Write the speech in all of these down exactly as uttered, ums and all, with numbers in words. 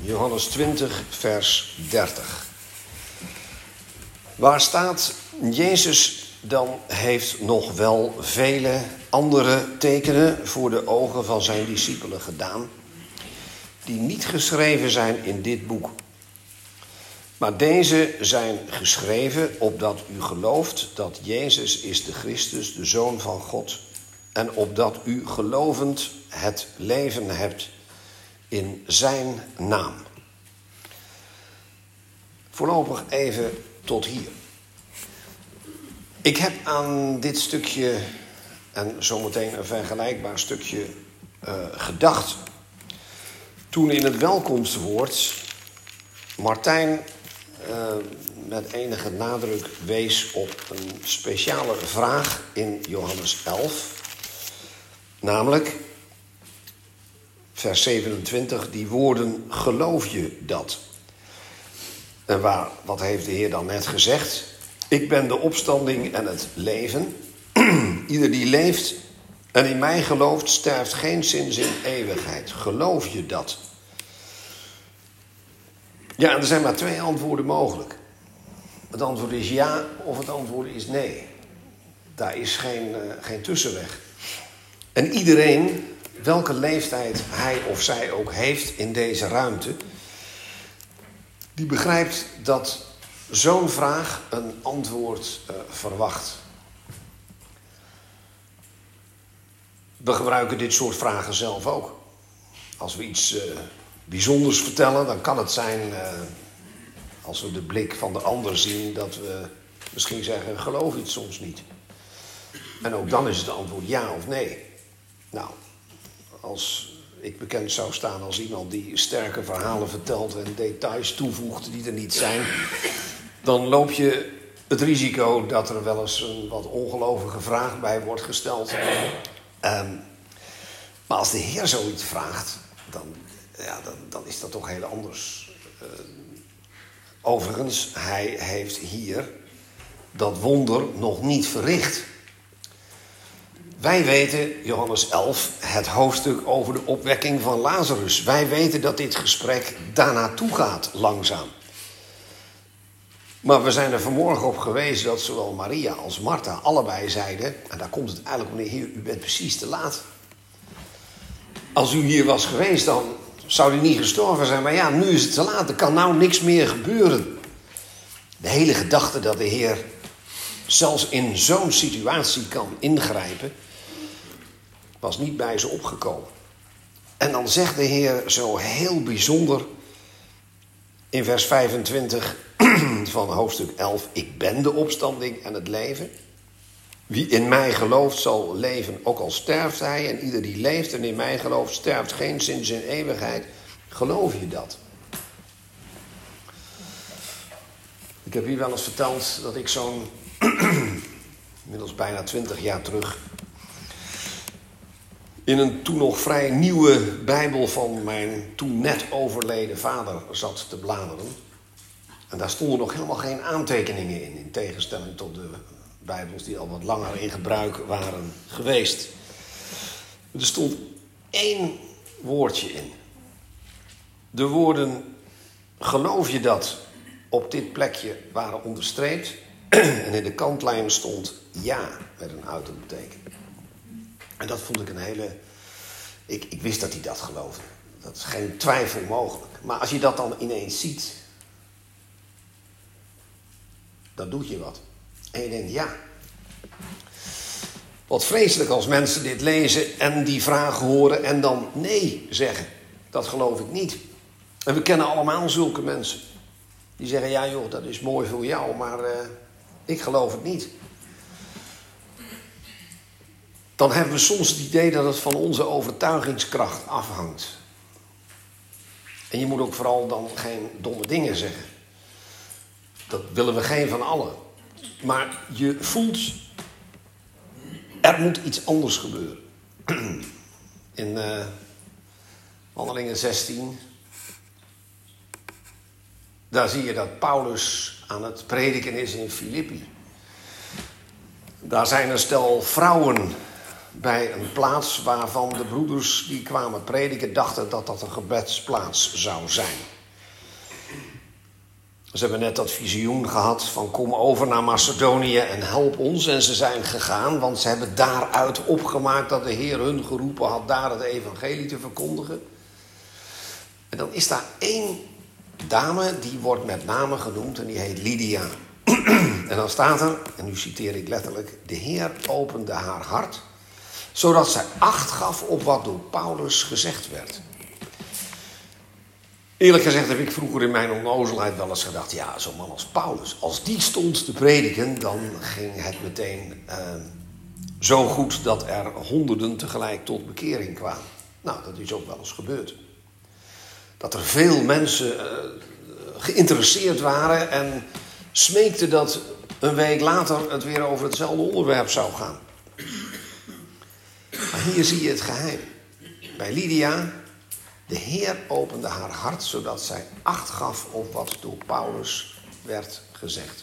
Johannes twintig, vers dertig. Waar staat: Jezus dan heeft nog wel vele andere tekenen voor de ogen van zijn discipelen gedaan, die niet geschreven zijn in dit boek. Maar deze zijn geschreven opdat u gelooft dat Jezus is de Christus, de Zoon van God, en opdat u gelovend het leven hebt in zijn naam. Voorlopig even tot hier. Ik heb aan dit stukje en zometeen een vergelijkbaar stukje uh, gedacht toen in het welkomstwoord Martijn uh, met enige nadruk wees op een speciale vraag in Johannes elf. Namelijk, vers zevenentwintig, die woorden, geloof je dat? En waar, wat heeft de Heer dan net gezegd? Ik ben de opstanding en het leven. Ieder die leeft en in mij gelooft, sterft geen zins in eeuwigheid. Geloof je dat? Ja, en er zijn maar twee antwoorden mogelijk. Het antwoord is ja of het antwoord is nee. Daar is geen, uh, geen tussenweg. En iedereen, welke leeftijd hij of zij ook heeft in deze ruimte, die begrijpt dat zo'n vraag een antwoord uh, verwacht. We gebruiken dit soort vragen zelf ook. Als we iets uh, bijzonders vertellen, dan kan het zijn, uh, als we de blik van de ander zien, dat we misschien zeggen, geloof je het soms niet? En ook dan is het antwoord ja of nee. Nou, als ik bekend zou staan als iemand die sterke verhalen vertelt en details toevoegt die er niet zijn, dan loop je het risico dat er wel eens een wat ongelovige vraag bij wordt gesteld. Um, maar als de Heer zoiets vraagt, dan, ja, dan, dan is dat toch heel anders. Uh, overigens, hij heeft hier dat wonder nog niet verricht. Wij weten, Johannes elf, het hoofdstuk over de opwekking van Lazarus. Wij weten dat dit gesprek daarnaartoe gaat, langzaam. Maar we zijn er vanmorgen op gewezen dat zowel Maria als Martha allebei zeiden, en daar komt het eigenlijk op neer, Heer, u bent precies te laat. Als u hier was geweest, dan zou u niet gestorven zijn. Maar ja, nu is het te laat, er kan nou niks meer gebeuren. De hele gedachte dat de Heer zelfs in zo'n situatie kan ingrijpen, was niet bij ze opgekomen. En dan zegt de Heer zo heel bijzonder in vers vijfentwintig van hoofdstuk elf, ik ben de opstanding en het leven. Wie in mij gelooft zal leven, ook al sterft hij. En ieder die leeft en in mij gelooft, sterft geen zins in eeuwigheid. Geloof je dat? Ik heb hier wel eens verteld dat ik zo'n inmiddels bijna twintig jaar terug in een toen nog vrij nieuwe Bijbel van mijn toen net overleden vader zat te bladeren. En daar stonden nog helemaal geen aantekeningen in, in tegenstelling tot de Bijbels die al wat langer in gebruik waren geweest. Er stond één woordje in. De woorden, geloof je dat, op dit plekje waren onderstreept. En in de kantlijn stond ja, met een uitroepteken. En dat vond ik een hele... Ik, ik wist dat hij dat geloofde. Dat is geen twijfel mogelijk. Maar als je dat dan ineens ziet, dan doet je wat. En je denkt, ja. Wat vreselijk als mensen dit lezen en die vraag horen en dan nee zeggen. Dat geloof ik niet. En we kennen allemaal zulke mensen. Die zeggen, ja joh, dat is mooi voor jou, maar uh, ik geloof het niet. Dan hebben we soms het idee dat het van onze overtuigingskracht afhangt. En je moet ook vooral dan geen domme dingen zeggen. Dat willen we geen van allen. Maar je voelt, er moet iets anders gebeuren. In uh, Handelingen zestien, daar zie je dat Paulus aan het prediken is in Filippi. Daar zijn een stel vrouwen bij een plaats waarvan de broeders die kwamen prediken dachten dat dat een gebedsplaats zou zijn. Ze hebben net dat visioen gehad van kom over naar Macedonië en help ons. En ze zijn gegaan, want ze hebben daaruit opgemaakt dat de Heer hun geroepen had daar het evangelie te verkondigen. En dan is daar één dame, die wordt met name genoemd en die heet Lydia. En dan staat er, en nu citeer ik letterlijk, de Heer opende haar hart, zodat zij acht gaf op wat door Paulus gezegd werd. Eerlijk gezegd heb ik vroeger in mijn onnozelheid wel eens gedacht, ja, zo'n man als Paulus, als die stond te prediken, dan ging het meteen uh, zo goed dat er honderden tegelijk tot bekering kwamen. Nou, dat is ook wel eens gebeurd. Dat er veel mensen uh, geïnteresseerd waren en smeekten dat een week later het weer over hetzelfde onderwerp zou gaan. Maar hier zie je het geheim. Bij Lydia, de Heer opende haar hart, zodat zij acht gaf op wat door Paulus werd gezegd.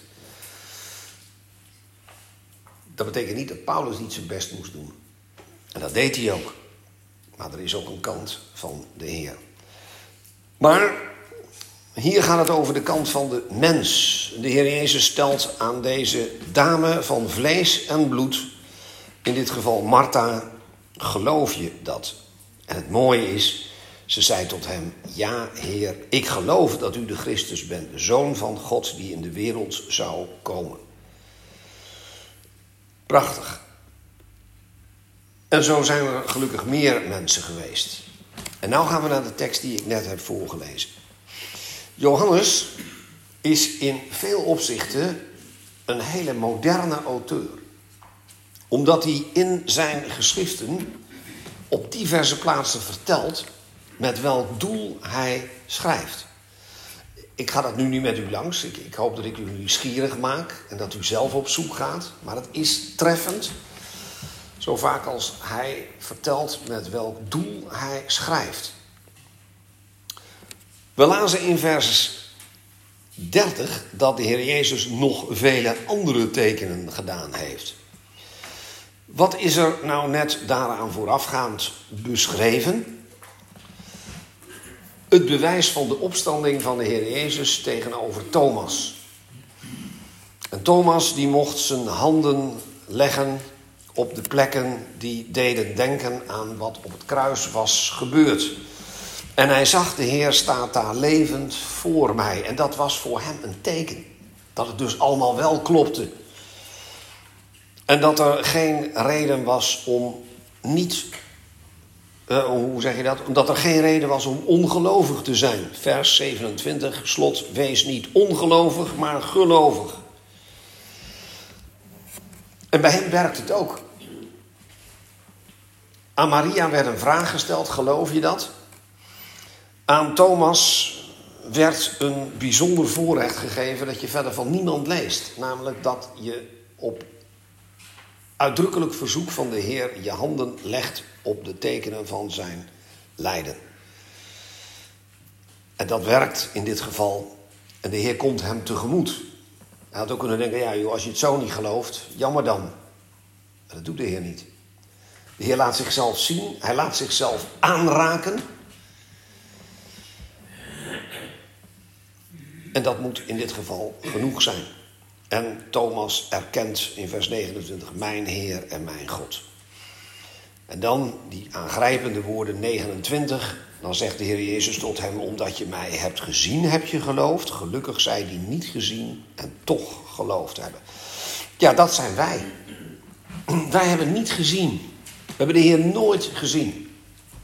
Dat betekent niet dat Paulus niet zijn best moest doen. En dat deed hij ook. Maar er is ook een kant van de Heer. Maar hier gaat het over de kant van de mens. De Heer Jezus stelt aan deze dame van vlees en bloed, in dit geval Martha, geloof je dat? En het mooie is, ze zei tot hem, ja Heer, ik geloof dat u de Christus bent, de Zoon van God die in de wereld zou komen. Prachtig. En zo zijn er gelukkig meer mensen geweest. En nu gaan we naar de tekst die ik net heb voorgelezen. Johannes is in veel opzichten een hele moderne auteur. Omdat hij in zijn geschriften op diverse plaatsen vertelt met welk doel hij schrijft. Ik ga dat nu niet met u langs. Ik, ik hoop dat ik u nieuwsgierig maak en dat u zelf op zoek gaat. Maar het is treffend, zo vaak als hij vertelt met welk doel hij schrijft. We lazen in vers dertig dat de Heer Jezus nog vele andere tekenen gedaan heeft. Wat is er nou net daaraan voorafgaand beschreven? Het bewijs van de opstanding van de Heer Jezus tegenover Thomas. En Thomas die mocht zijn handen leggen op de plekken die deden denken aan wat op het kruis was gebeurd. En hij zag, de Heer staat daar levend voor mij. En dat was voor hem een teken. Dat het dus allemaal wel klopte. En dat er geen reden was om niet... Uh, hoe zeg je dat? Omdat er geen reden was om ongelovig te zijn. Vers zevenentwintig, slot, wees niet ongelovig, maar gelovig. En bij hem werkt het ook. Aan Maria werd een vraag gesteld, geloof je dat? Aan Thomas werd een bijzonder voorrecht gegeven dat je verder van niemand leest. Namelijk dat je op uitdrukkelijk verzoek van de Heer je handen legt op de tekenen van zijn lijden. En dat werkt in dit geval. En de Heer komt hem tegemoet. Hij had ook kunnen denken, ja joh, als je het zo niet gelooft, jammer dan. Maar dat doet de Heer niet. De Heer laat zichzelf zien, hij laat zichzelf aanraken. En dat moet in dit geval genoeg zijn. En Thomas erkent in vers negenentwintig, mijn Heer en mijn God. En dan die aangrijpende woorden negenentwintig. Dan zegt de Heer Jezus tot hem, omdat je mij hebt gezien, heb je geloofd. Gelukkig zij die niet gezien en toch geloofd hebben. Ja, dat zijn wij. Wij hebben niet gezien. We hebben de Heer nooit gezien.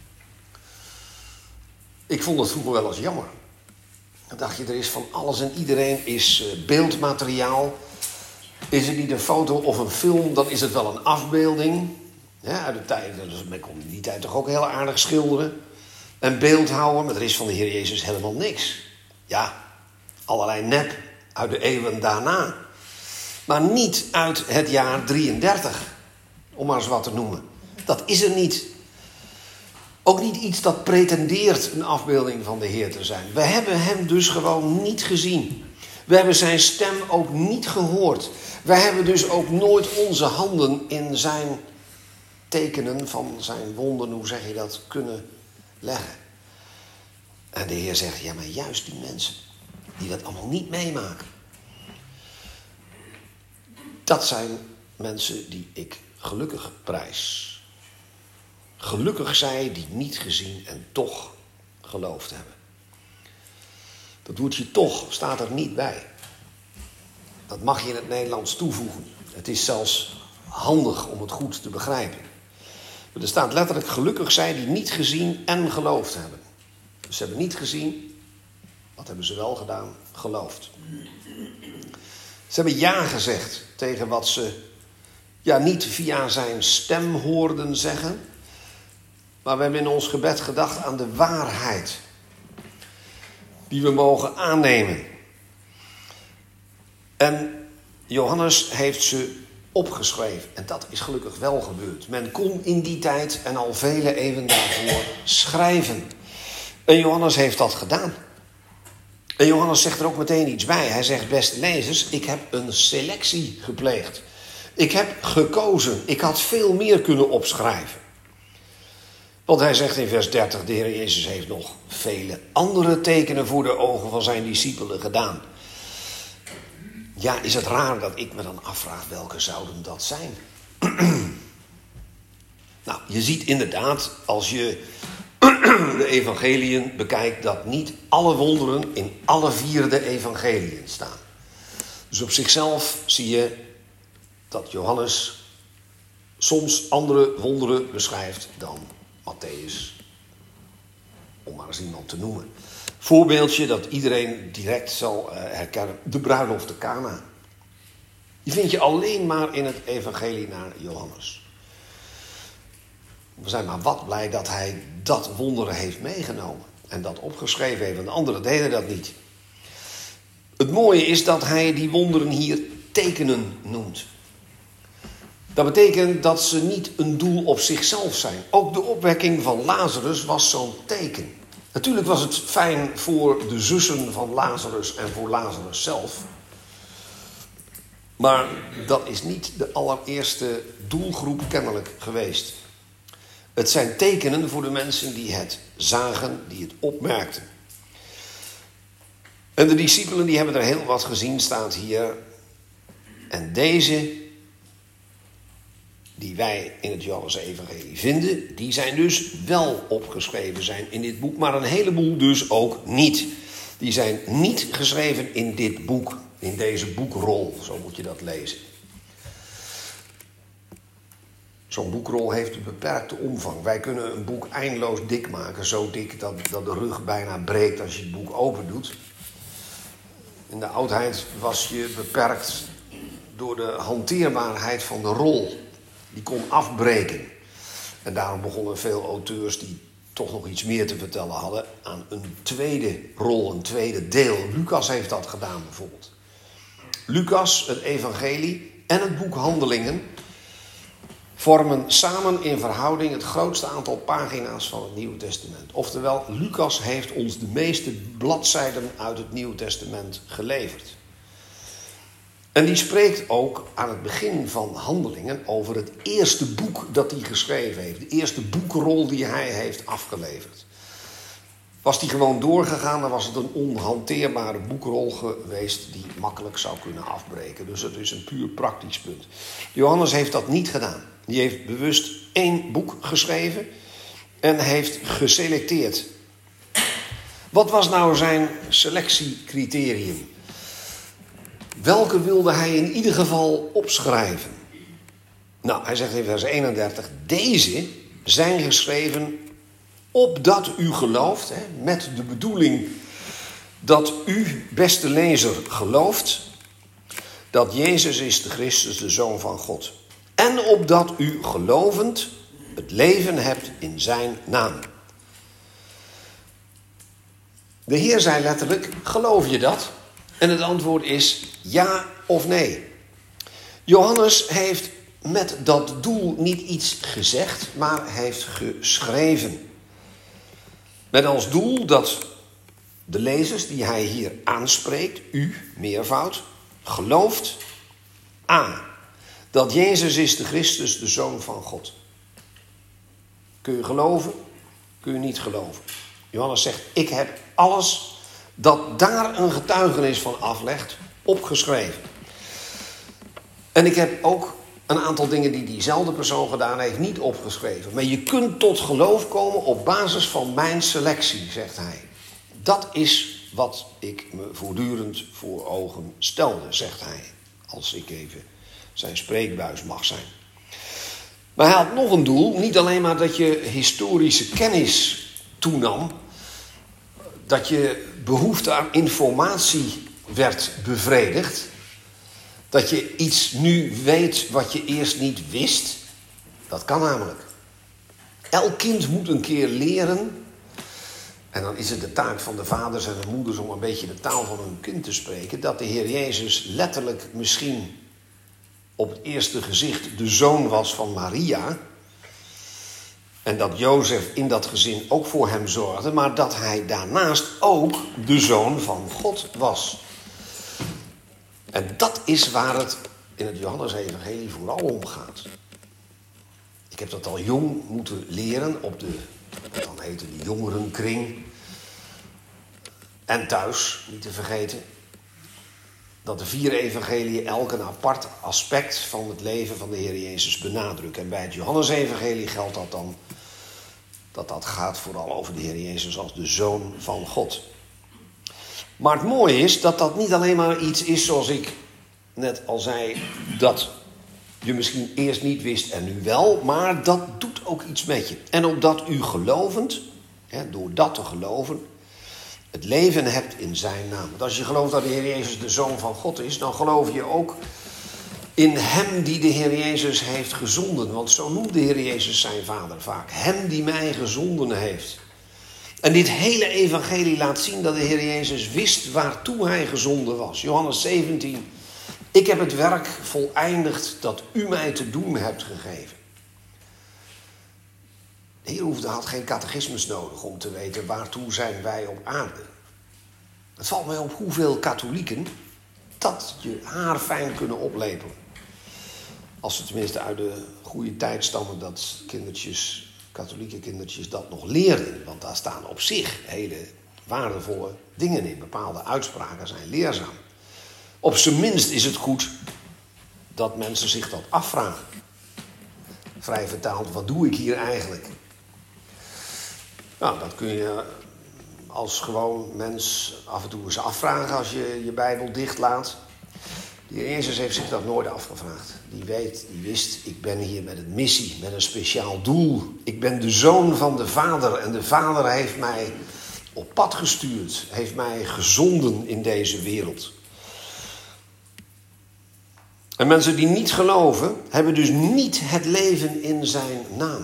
Ik vond het vroeger wel eens jammer. Dan dacht je, er is van alles en iedereen is beeldmateriaal. Is het niet een foto of een film, dan is het wel een afbeelding. Ja, uit de tijd, dus men kon in die tijd toch ook heel aardig schilderen. En beeldhouden, maar er is van de Heer Jezus helemaal niks. Ja, allerlei nep uit de eeuwen daarna. Maar niet uit het jaar drieëndertig, om maar eens wat te noemen. Dat is er niet. Ook niet iets dat pretendeert een afbeelding van de Heer te zijn. We hebben hem dus gewoon niet gezien. We hebben zijn stem ook niet gehoord. We hebben dus ook nooit onze handen in zijn tekenen van zijn wonden, hoe zeg je dat, kunnen leggen. En de Heer zegt, ja maar juist die mensen. die dat allemaal niet meemaken. Dat zijn mensen die ik gelukkig prijs. Gelukkig zij die niet gezien en toch geloofd hebben. Dat woordje toch staat er niet bij. Dat mag je in het Nederlands toevoegen. Het is zelfs handig om het goed te begrijpen. Maar er staat letterlijk gelukkig zij die niet gezien en geloofd hebben. Dus ze hebben niet gezien. Wat hebben ze wel gedaan? Geloofd. Ze hebben ja gezegd tegen wat ze ja, niet via zijn stem hoorden zeggen. Maar we hebben in ons gebed gedacht aan de waarheid. Die we mogen aannemen. En Johannes heeft ze opgeschreven. En dat is gelukkig wel gebeurd. Men kon in die tijd en al vele eeuwen daarvoor schrijven. En Johannes heeft dat gedaan. En Johannes zegt er ook meteen iets bij. Hij zegt, beste lezers, ik heb een selectie gepleegd. Ik heb gekozen. Ik had veel meer kunnen opschrijven. Want hij zegt in vers dertig, de Heer Jezus heeft nog vele andere tekenen voor de ogen van zijn discipelen gedaan. Ja, is het raar dat ik me dan afvraag, welke zouden dat zijn? Nou, je ziet inderdaad, als je de evangeliën bekijkt, dat niet alle wonderen in alle vier de evangeliën staan. Dus op zichzelf zie je dat Johannes soms andere wonderen beschrijft dan Matthäus, om maar eens iemand te noemen. Voorbeeldje dat iedereen direct zal herkennen, de bruiloft te Kana. Die vind je alleen maar in het evangelie naar Johannes. We zijn maar wat blij dat hij dat wonderen heeft meegenomen en dat opgeschreven heeft, want de anderen deden dat niet. Het mooie is dat hij die wonderen hier tekenen noemt. Dat betekent dat ze niet een doel op zichzelf zijn. Ook de opwekking van Lazarus was zo'n teken. Natuurlijk was het fijn voor de zussen van Lazarus en voor Lazarus zelf. Maar dat is niet de allereerste doelgroep kennelijk geweest. Het zijn tekenen voor de mensen die het zagen, die het opmerkten. En de discipelen die hebben er heel wat gezien, staat hier. En deze, die wij in het Johannes-evangelie vinden, die zijn dus wel opgeschreven zijn in dit boek, maar een heleboel dus ook niet. Die zijn niet geschreven in dit boek, in deze boekrol, zo moet je dat lezen. Zo'n boekrol heeft een beperkte omvang. Wij kunnen een boek eindeloos dik maken, zo dik dat, dat de rug bijna breekt als je het boek open doet. In de oudheid was je beperkt door de hanteerbaarheid van de rol. Die kon afbreken. En daarom begonnen veel auteurs die toch nog iets meer te vertellen hadden aan een tweede rol, een tweede deel. Lucas heeft dat gedaan bijvoorbeeld. Lucas, het evangelie en het boek Handelingen vormen samen in verhouding het grootste aantal pagina's van het Nieuwe Testament. Oftewel, Lucas heeft ons de meeste bladzijden uit het Nieuwe Testament geleverd. En die spreekt ook aan het begin van Handelingen over het eerste boek dat hij geschreven heeft. De eerste boekrol die hij heeft afgeleverd. Was die gewoon doorgegaan, dan was het een onhanteerbare boekrol geweest die makkelijk zou kunnen afbreken. Dus het is een puur praktisch punt. Johannes heeft dat niet gedaan. Die heeft bewust één boek geschreven en heeft geselecteerd. Wat was nou zijn selectiecriterium? Welke wilde hij in ieder geval opschrijven? Nou, hij zegt in vers eenendertig, deze zijn geschreven opdat u gelooft, hè, met de bedoeling dat u, beste lezer, gelooft dat Jezus is de Christus, de Zoon van God. En opdat u gelovend het leven hebt in zijn naam. De Heer zei letterlijk, geloof je dat? En het antwoord is ja of nee. Johannes heeft met dat doel niet iets gezegd, maar heeft geschreven. Met als doel dat de lezers die hij hier aanspreekt, u, meervoud, gelooft A. Dat Jezus is de Christus, de Zoon van God. Kun je geloven? Kun je niet geloven? Johannes zegt, ik heb alles dat daar een getuigenis van aflegt, opgeschreven. En ik heb ook een aantal dingen die diezelfde persoon gedaan heeft niet opgeschreven. Maar je kunt tot geloof komen op basis van mijn selectie, zegt hij. Dat is wat ik me voortdurend voor ogen stelde, zegt hij. Als ik even zijn spreekbuis mag zijn. Maar hij had nog een doel. Niet alleen maar dat je historische kennis toenam. Dat je behoefte aan informatie werd bevredigd. Dat je iets nu weet wat je eerst niet wist. Dat kan namelijk. Elk kind moet een keer leren. En dan is het de taak van de vaders en de moeders om een beetje de taal van hun kind te spreken. Dat de Heer Jezus letterlijk misschien op het eerste gezicht de zoon was van Maria. En dat Jozef in dat gezin ook voor hem zorgde. Maar dat hij daarnaast ook de zoon van God was. En dat is waar het in het Johannesevangelie vooral om gaat. Ik heb dat al jong moeten leren op de, wat dan heette de jongerenkring. En thuis, niet te vergeten, dat de vier evangeliën elk een apart aspect van het leven van de Heer Jezus benadrukken. En bij het Johannesevangelie geldt dat dan, dat dat gaat vooral over de Heer Jezus als de Zoon van God. Maar het mooie is dat dat niet alleen maar iets is zoals ik net al zei, dat je misschien eerst niet wist en nu wel, maar dat doet ook iets met je. En opdat u gelovend, hè, door dat te geloven, het leven hebt in zijn naam. Want als je gelooft dat de Heer Jezus de Zoon van God is, dan geloof je ook in hem die de Heer Jezus heeft gezonden. Want zo noemt de Heer Jezus zijn Vader vaak. Hem die mij gezonden heeft. En dit hele evangelie laat zien dat de Heer Jezus wist waartoe hij gezonden was. Johannes zeventien. Ik heb het werk voleindigd dat u mij te doen hebt gegeven. De Heer hoefde, had geen catechismus nodig om te weten waartoe zijn wij op aarde. Het valt mij op hoeveel katholieken dat je haar fijn kunnen oplepelen. Als ze tenminste uit de goede tijd stammen dat kindertjes, katholieke kindertjes dat nog leren. Want daar staan op zich hele waardevolle dingen in. Bepaalde uitspraken zijn leerzaam. Op zijn minst is het goed dat mensen zich dat afvragen. Vrij vertaald, wat doe ik hier eigenlijk? Nou, dat kun je als gewoon mens af en toe eens afvragen als je je Bijbel dichtlaat. De Heer Jezus heeft zich dat nooit afgevraagd. Die weet, die wist, ik ben hier met een missie, met een speciaal doel. Ik ben de zoon van de Vader en de Vader heeft mij op pad gestuurd. Heeft mij gezonden in deze wereld. En mensen die niet geloven, hebben dus niet het leven in zijn naam.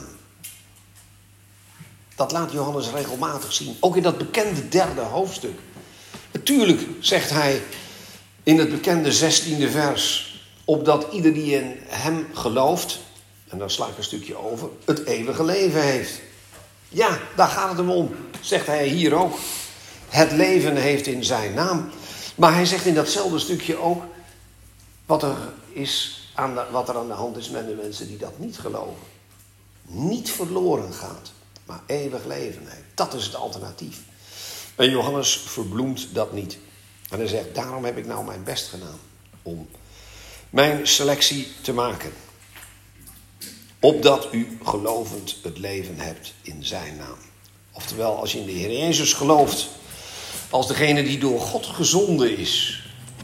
Dat laat Johannes regelmatig zien. Ook in dat bekende derde hoofdstuk. Natuurlijk zegt hij in het bekende zestiende vers, opdat ieder die in hem gelooft, en daar sla ik een stukje over, het eeuwige leven heeft. Ja, daar gaat het hem om, zegt hij hier ook. Het leven heeft in zijn naam. Maar hij zegt in datzelfde stukje ook wat er, is aan de, wat er aan de hand is met de mensen die dat niet geloven. Niet verloren gaat, maar eeuwig leven heeft. Dat is het alternatief. En Johannes verbloemt dat niet. En hij zegt, daarom heb ik nou mijn best gedaan om mijn selectie te maken. Opdat u gelovend het leven hebt in zijn naam. Oftewel, als je in de Heer Jezus gelooft, als degene die door God gezonden is,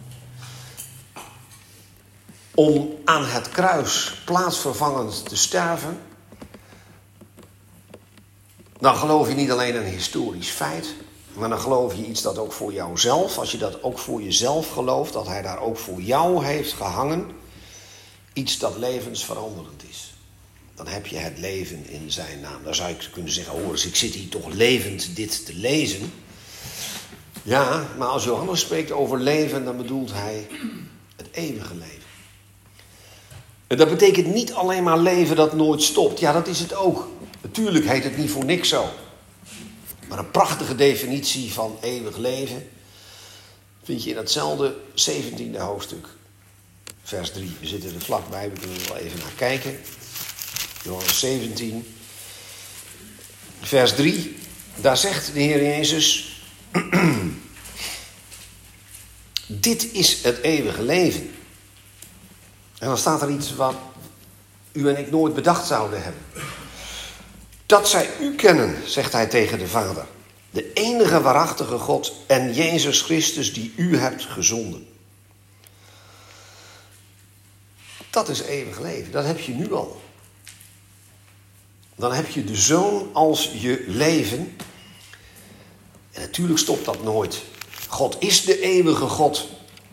om aan het kruis plaatsvervangend te sterven, dan geloof je niet alleen een historisch feit, maar dan geloof je iets dat ook voor jouzelf, als je dat ook voor jezelf gelooft, dat hij daar ook voor jou heeft gehangen, iets dat levensveranderend is. Dan heb je het leven in zijn naam. Dan zou ik kunnen zeggen, hoor eens, ik zit hier toch levend dit te lezen. Ja, maar als Johannes spreekt over leven, dan bedoelt hij het eeuwige leven. En dat betekent niet alleen maar leven dat nooit stopt. Ja, dat is het ook. Natuurlijk heet het niet voor niks zo. Maar een prachtige definitie van eeuwig leven vind je in datzelfde zeventiende hoofdstuk. Vers drie. We zitten er vlakbij, we kunnen er wel even naar kijken. Johannes zeventien. Vers drie. Daar zegt de Heer Jezus. Dit is het eeuwige leven. En dan staat er iets wat u en ik nooit bedacht zouden hebben. Dat zij u kennen, zegt hij tegen de Vader. De enige waarachtige God en Jezus Christus die u hebt gezonden. Dat is eeuwig leven. Dat heb je nu al. Dan heb je de Zoon als je leven. En natuurlijk stopt dat nooit. God is de eeuwige God.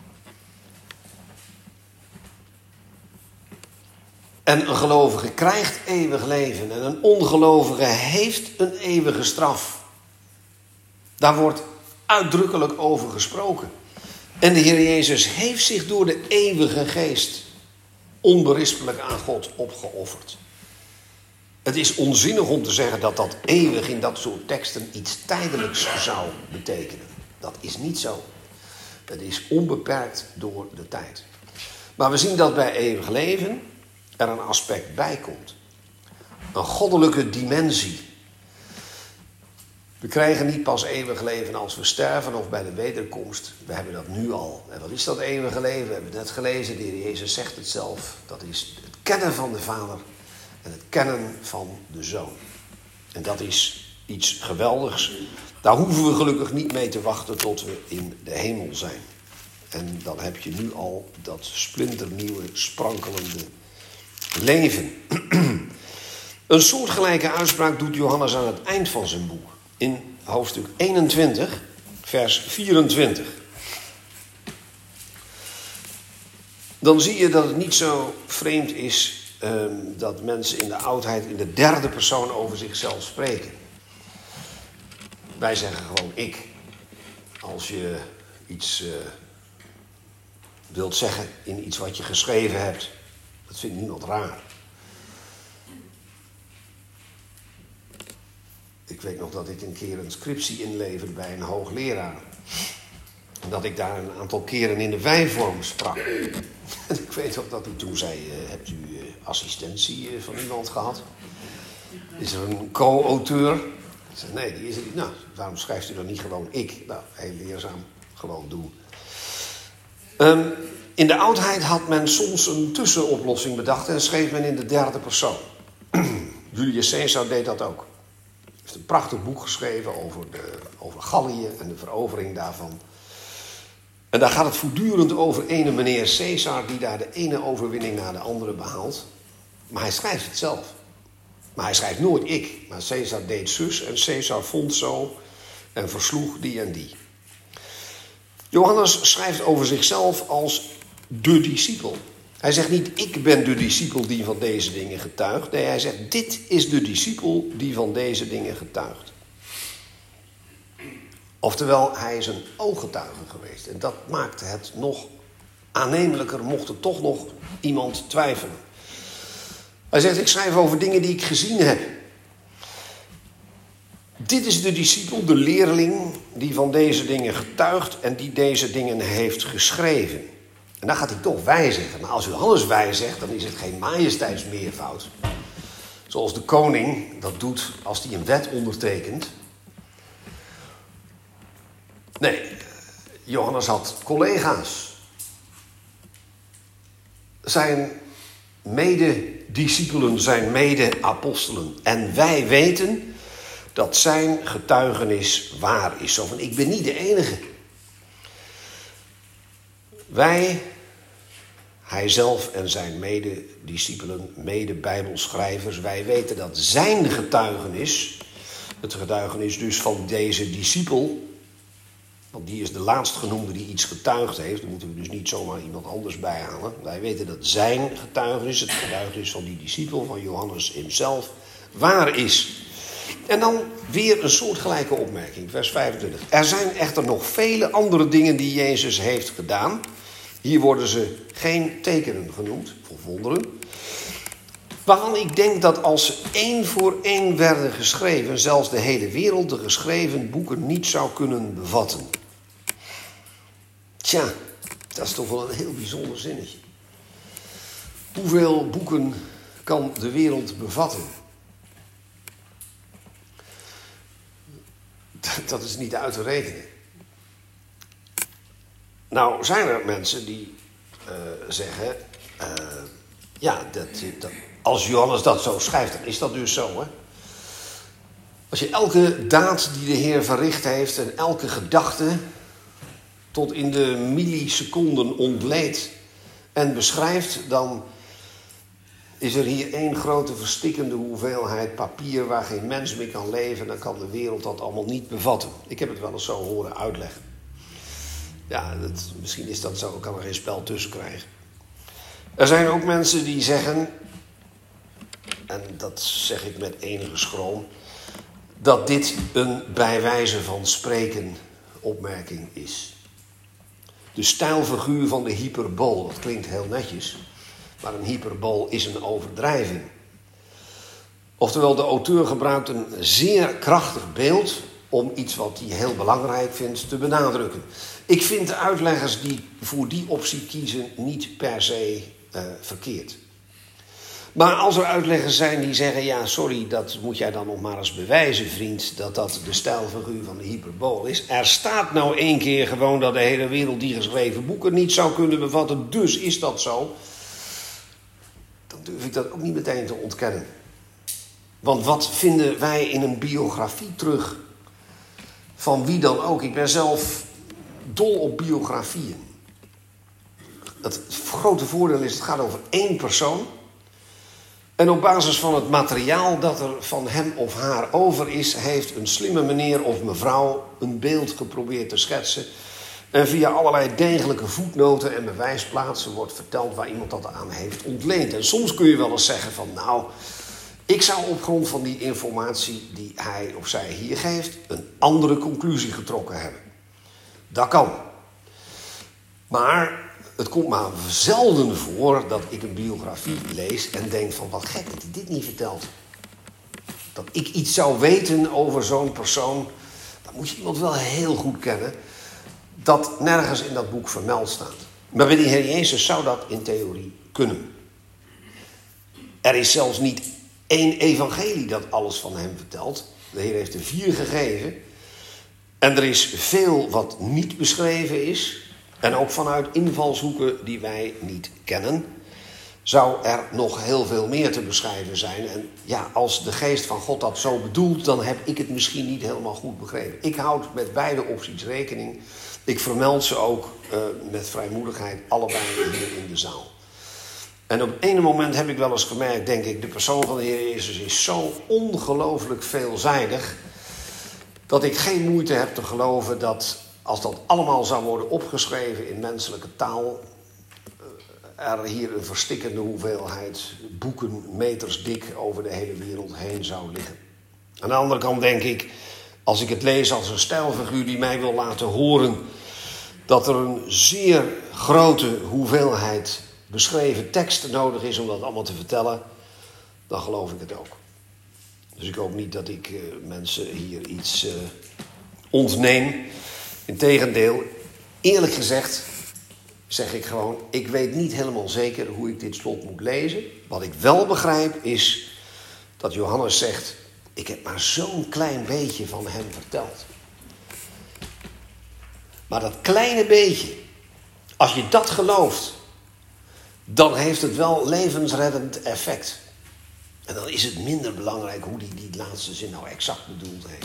En een gelovige krijgt eeuwig leven. En een ongelovige heeft een eeuwige straf. Daar wordt uitdrukkelijk over gesproken. En de Heer Jezus heeft zich door de eeuwige geest onberispelijk aan God opgeofferd. Het is onzinnig om te zeggen dat dat eeuwig in dat soort teksten iets tijdelijks zou betekenen. Dat is niet zo. Het is onbeperkt door de tijd. Maar we zien dat bij eeuwig leven er een aspect bij komt. Een goddelijke dimensie. We krijgen niet pas eeuwig leven als we sterven of bij de wederkomst. We hebben dat nu al. En wat is dat eeuwige leven? We hebben het net gelezen, de Heer Jezus zegt het zelf. Dat is het kennen van de Vader en het kennen van de Zoon. En dat is iets geweldigs. Daar hoeven we gelukkig niet mee te wachten tot we in de hemel zijn. En dan heb je nu al dat splinternieuwe, sprankelende leven. Een soortgelijke uitspraak doet Johannes aan het eind van zijn boek. In hoofdstuk eenentwintig, vers vierentwintig. Dan zie je dat het niet zo vreemd is um, dat mensen in de oudheid in de derde persoon over zichzelf spreken. Wij zeggen gewoon ik. Als je iets uh, wilt zeggen in iets wat je geschreven hebt. Dat vindt niemand raar. Ik weet nog dat ik een keer een scriptie inleverde bij een hoogleraar. En dat ik daar een aantal keren in de wij-vorm sprak. En ik weet nog dat u toen zei, uh, hebt u uh, assistentie uh, van iemand gehad? Is er een co-auteur? Ik zei, nee, die is er niet. Nou, waarom schrijft u dan niet gewoon ik? Nou, heel leerzaam, gewoon doen. Um, in de oudheid had men soms een tussenoplossing bedacht en schreef men in de derde persoon. Julius Caesar deed dat ook. Hij heeft een prachtig boek geschreven over, de, over Gallië en de verovering daarvan. En daar gaat het voortdurend over ene meneer Caesar die daar de ene overwinning na de andere behaalt. Maar hij schrijft het zelf. Maar hij schrijft nooit ik. Maar Caesar deed zus en Caesar vond zo en versloeg die en die. Johannes schrijft over zichzelf als de discipel. Hij zegt niet, ik ben de discipel die van deze dingen getuigt. Nee, hij zegt, dit is de discipel die van deze dingen getuigt. Oftewel, hij is een ooggetuige geweest. En dat maakt het nog aannemelijker, mocht er toch nog iemand twijfelen. Hij zegt, ik schrijf over dingen die ik gezien heb. Dit is de discipel, de leerling, die van deze dingen getuigt en die deze dingen heeft geschreven. En dan gaat hij toch wij zeggen. Maar als Johannes wij zegt, dan is het geen majesteitsmeervoud. Zoals de koning dat doet als hij een wet ondertekent. Nee, Johannes had collega's. Zijn medediscipelen, zijn mede-apostelen. En wij weten dat zijn getuigenis waar is. Zo van, ik ben niet de enige. Wij, hijzelf en zijn medediscipelen, mede-bijbelschrijvers, wij weten dat zijn getuigenis, het getuigenis dus van deze discipel, want die is de laatstgenoemde die iets getuigd heeft, dan moeten we dus niet zomaar iemand anders bijhalen. Wij weten dat zijn getuigenis, het getuigenis van die discipel, van Johannes hemzelf, waar is. En dan weer een soortgelijke opmerking, vers vijfentwintig. Er zijn echter nog vele andere dingen die Jezus heeft gedaan. Hier worden ze geen tekenen genoemd, of wonderen. Waarvan ik denk dat als ze één voor één werden geschreven, zelfs de hele wereld de geschreven boeken niet zou kunnen bevatten. Tja, dat is toch wel een heel bijzonder zinnetje. Hoeveel boeken kan de wereld bevatten? Dat is niet uit te rekenen. Nou zijn er mensen die uh, zeggen, uh, ja, dat, dat, als Johannes dat zo schrijft, dan is dat dus zo, hè. Als je elke daad die de Heer verricht heeft en elke gedachte tot in de milliseconden ontleedt en beschrijft, dan is er hier één grote verstikkende hoeveelheid papier waar geen mens meer kan leven. Dan kan de wereld dat allemaal niet bevatten. Ik heb het wel eens zo horen uitleggen. Ja, dat, misschien is dat zo, ik kan er geen spel tussen krijgen. Er zijn ook mensen die zeggen, en dat zeg ik met enige schroom, dat dit een bij wijze van spreken opmerking is. De stijlfiguur van de hyperbool, dat klinkt heel netjes, maar een hyperbool is een overdrijving. Oftewel, de auteur gebruikt een zeer krachtig beeld om iets wat hij heel belangrijk vindt te benadrukken. Ik vind de uitleggers die voor die optie kiezen niet per se uh, verkeerd. Maar als er uitleggers zijn die zeggen, ja sorry, dat moet jij dan nog maar eens bewijzen, vriend, dat dat de stijlfiguur van de hyperbool is. Er staat nou één keer gewoon dat de hele wereld die geschreven boeken niet zou kunnen bevatten, dus is dat zo. Dan durf ik dat ook niet meteen te ontkennen. Want wat vinden wij in een biografie terug? Van wie dan ook. Ik ben zelf dol op biografieën. Het grote voordeel is, het gaat over één persoon. En op basis van het materiaal dat er van hem of haar over is, heeft een slimme meneer of mevrouw een beeld geprobeerd te schetsen. En via allerlei degelijke voetnoten en bewijsplaatsen wordt verteld waar iemand dat aan heeft ontleend. En soms kun je wel eens zeggen van, nou, ik zou op grond van die informatie die hij of zij hier geeft een andere conclusie getrokken hebben. Dat kan. Maar het komt maar zelden voor dat ik een biografie lees en denk van, wat gek dat hij dit niet vertelt. Dat ik iets zou weten over zo'n persoon, dan moet je iemand wel heel goed kennen, dat nergens in dat boek vermeld staat. Maar bij de Heer Jezus zou dat in theorie kunnen. Er is zelfs niet één evangelie dat alles van hem vertelt. De Heer heeft er vier gegeven. En er is veel wat niet beschreven is. En ook vanuit invalshoeken die wij niet kennen, zou er nog heel veel meer te beschrijven zijn. En ja, als de geest van God dat zo bedoelt, dan heb ik het misschien niet helemaal goed begrepen. Ik houd met beide opties rekening. Ik vermeld ze ook uh, met vrijmoedigheid allebei hier in de zaal. En op het ene moment heb ik wel eens gemerkt, denk ik, de persoon van de Heer Jezus is zo ongelooflijk veelzijdig, dat ik geen moeite heb te geloven dat, als dat allemaal zou worden opgeschreven in menselijke taal, er hier een verstikkende hoeveelheid boeken, meters dik, over de hele wereld heen zou liggen. Aan de andere kant denk ik, als ik het lees als een stijlfiguur die mij wil laten horen dat er een zeer grote hoeveelheid beschreven teksten nodig is om dat allemaal te vertellen, dan geloof ik het ook. Dus ik hoop niet dat ik uh, mensen hier iets uh, ontneem. Integendeel, eerlijk gezegd zeg ik gewoon, ik weet niet helemaal zeker hoe ik dit slot moet lezen. Wat ik wel begrijp is dat Johannes zegt, ik heb maar zo'n klein beetje van hem verteld. Maar dat kleine beetje, als je dat gelooft, dan heeft het wel levensreddend effect. En dan is het minder belangrijk hoe die die laatste zin nou exact bedoeld heeft.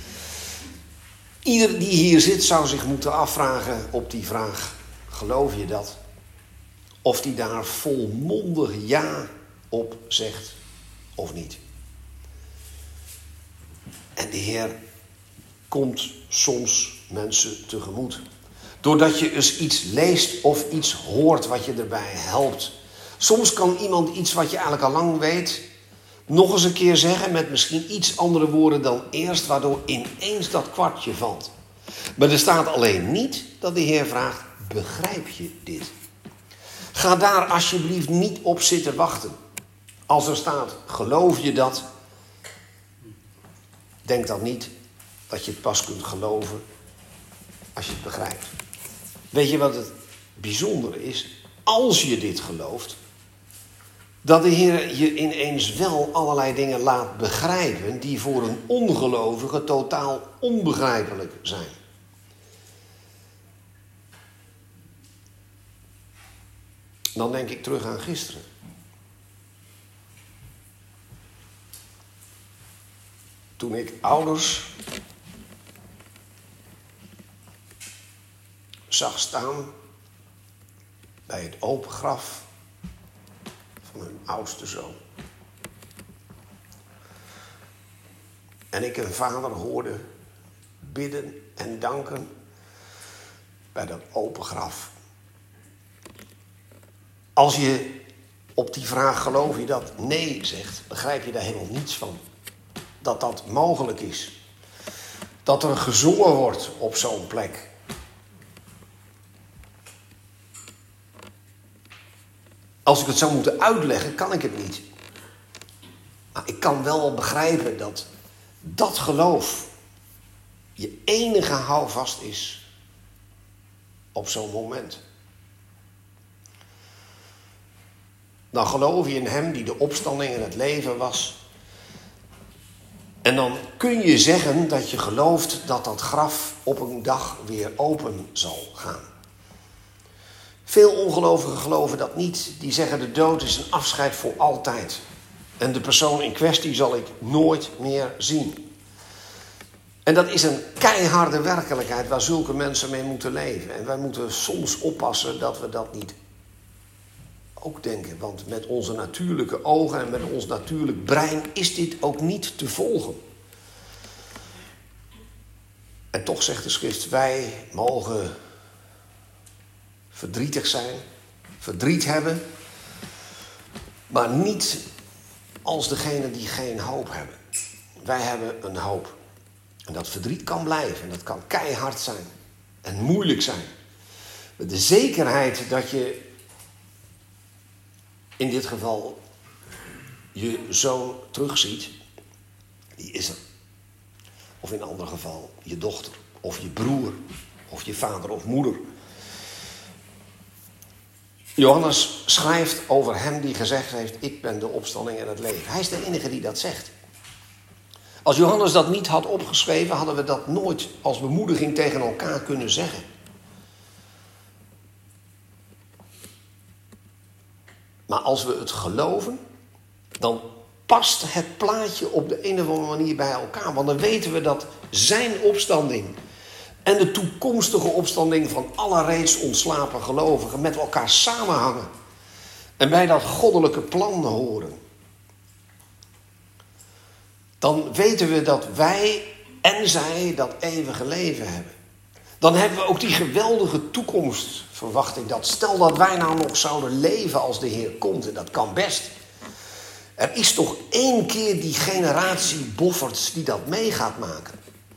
Ieder die hier zit zou zich moeten afvragen op die vraag, geloof je dat? Of die daar volmondig ja op zegt of niet. En de Heer komt soms mensen tegemoet. Doordat je eens iets leest of iets hoort wat je erbij helpt. Soms kan iemand iets wat je eigenlijk al lang weet nog eens een keer zeggen met misschien iets andere woorden dan eerst, waardoor ineens dat kwartje valt. Maar er staat alleen niet dat de Heer vraagt, begrijp je dit? Ga daar alsjeblieft niet op zitten wachten. Als er staat, geloof je dat? Denk dan niet dat je het pas kunt geloven als je het begrijpt. Weet je wat het bijzondere is? Als je dit gelooft, dat de Heer je ineens wel allerlei dingen laat begrijpen die voor een ongelovige totaal onbegrijpelijk zijn. dan denk ik terug aan gisteren. Toen ik ouders zag staan bij het open graf van hun oudste zoon. En ik een vader hoorde bidden en danken bij dat open graf. Als je op die vraag geloof je dat nee zegt, begrijp je daar helemaal niets van. Dat dat mogelijk is. Dat er gezongen wordt op zo'n plek. Als ik het zou moeten uitleggen, kan ik het niet. Maar ik kan wel begrijpen dat dat geloof je enige houvast is op zo'n moment. Dan geloof je in hem die de opstanding en het leven was. En dan kun je zeggen dat je gelooft dat dat graf op een dag weer open zal gaan. Veel ongelovigen geloven dat niet. Die zeggen de dood is een afscheid voor altijd. En de persoon in kwestie zal ik nooit meer zien. En dat is een keiharde werkelijkheid waar zulke mensen mee moeten leven. En wij moeten soms oppassen dat we dat niet ook denken. Want met onze natuurlijke ogen en met ons natuurlijk brein is dit ook niet te volgen. En toch zegt de schrift, wij mogen verdrietig zijn, verdriet hebben, maar niet als degene die geen hoop hebben. Wij hebben een hoop. En dat verdriet kan blijven en dat kan keihard zijn en moeilijk zijn. Met de zekerheid dat je in dit geval je zoon terugziet, die is er. Of in een ander geval je dochter, of je broer, of je vader of moeder. Johannes schrijft over hem die gezegd heeft, ik ben de opstanding en het leven. Hij is de enige die dat zegt. Als Johannes dat niet had opgeschreven, hadden we dat nooit als bemoediging tegen elkaar kunnen zeggen. Maar als we het geloven, dan past het plaatje op de een of andere manier bij elkaar. Want dan weten we dat zijn opstanding en de toekomstige opstanding van alle reeds ontslapen gelovigen met elkaar samenhangen. En bij dat goddelijke plan horen. Dan weten we dat wij en zij dat eeuwige leven hebben. Dan hebben we ook die geweldige toekomst, verwacht ik dat. Stel dat wij nou nog zouden leven als de Heer komt, en dat kan best. Er is toch één keer die generatie bofferts die dat mee gaat maken.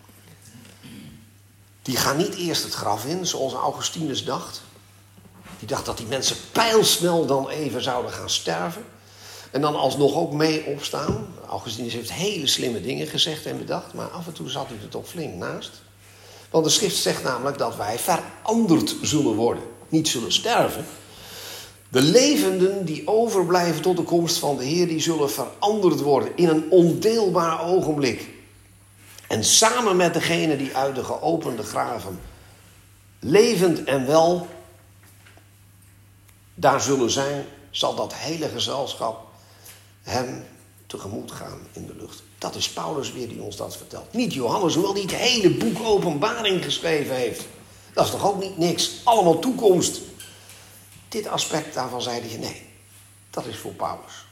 Die gaan niet eerst het graf in, zoals Augustinus dacht. Die dacht dat die mensen pijlsnel dan even zouden gaan sterven. En dan alsnog ook mee opstaan. Augustinus heeft hele slimme dingen gezegd en bedacht, maar af en toe zat hij er toch flink naast. Want de schrift zegt namelijk dat wij veranderd zullen worden. Niet zullen sterven. De levenden die overblijven tot de komst van de Heer, die zullen veranderd worden in een ondeelbaar ogenblik. En samen met degene die uit de geopende graven, levend en wel, daar zullen zijn, zal dat hele gezelschap hem tegemoet gaan in de lucht. Dat is Paulus weer die ons dat vertelt. Niet Johannes, hoewel die het hele boek Openbaring geschreven heeft. Dat is toch ook niet niks. Allemaal toekomst. Dit aspect daarvan zei hij, nee, dat is voor Paulus.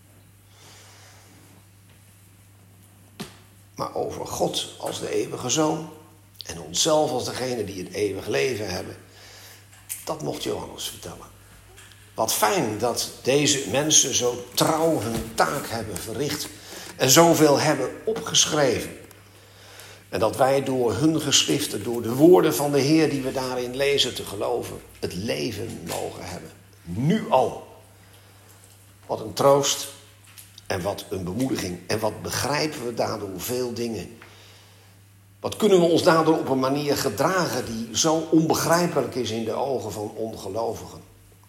Maar over God als de eeuwige zoon en onszelf als degene die het eeuwig leven hebben, dat mocht Johannes vertellen. Wat fijn dat deze mensen zo trouw hun taak hebben verricht en zoveel hebben opgeschreven. En dat wij door hun geschriften, door de woorden van de Heer die we daarin lezen te geloven, het leven mogen hebben. Nu al. Wat een troost en wat een bemoediging. En wat begrijpen we daardoor veel dingen. Wat kunnen we ons daardoor op een manier gedragen die zo onbegrijpelijk is in de ogen van ongelovigen.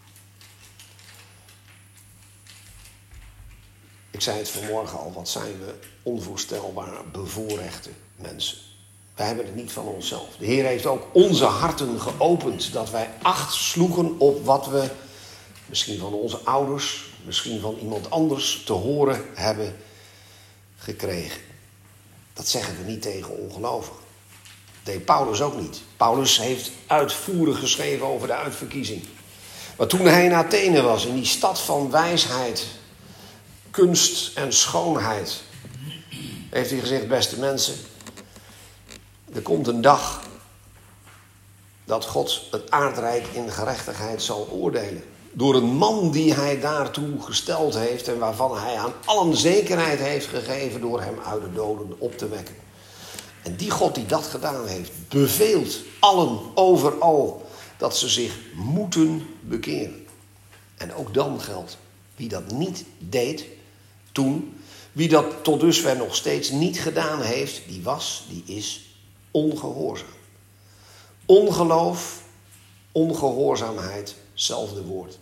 Ik zei het vanmorgen al, wat zijn we onvoorstelbaar bevoorrechte mensen. Wij hebben het niet van onszelf. De Heer heeft ook onze harten geopend, dat wij acht sloegen op wat we misschien van onze ouders, misschien van iemand anders te horen hebben gekregen. Dat zeggen we niet tegen ongelovigen. Dat deed Paulus ook niet. Paulus heeft uitvoerig geschreven over de uitverkiezing. Maar toen hij in Athene was, in die stad van wijsheid, kunst en schoonheid, heeft hij gezegd: beste mensen, er komt een dag dat God het aardrijk in gerechtigheid zal oordelen. Door een man die hij daartoe gesteld heeft en waarvan hij aan allen zekerheid heeft gegeven door hem uit de doden op te wekken. En die God die dat gedaan heeft, beveelt allen overal dat ze zich moeten bekeren. En ook dan geldt, wie dat niet deed toen, wie dat tot dusver nog steeds niet gedaan heeft, die was, die is ongehoorzaam. Ongeloof, ongehoorzaamheid, hetzelfde woord.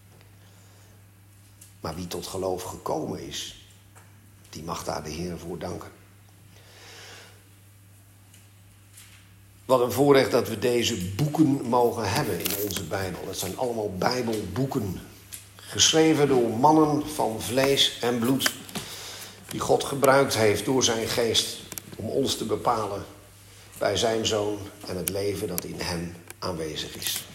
Maar wie tot geloof gekomen is, die mag daar de Heer voor danken. Wat een voorrecht dat we deze boeken mogen hebben in onze Bijbel. Dat zijn allemaal Bijbelboeken. Geschreven door mannen van vlees en bloed. Die God gebruikt heeft door zijn geest om ons te bepalen bij zijn Zoon en het leven dat in hem aanwezig is.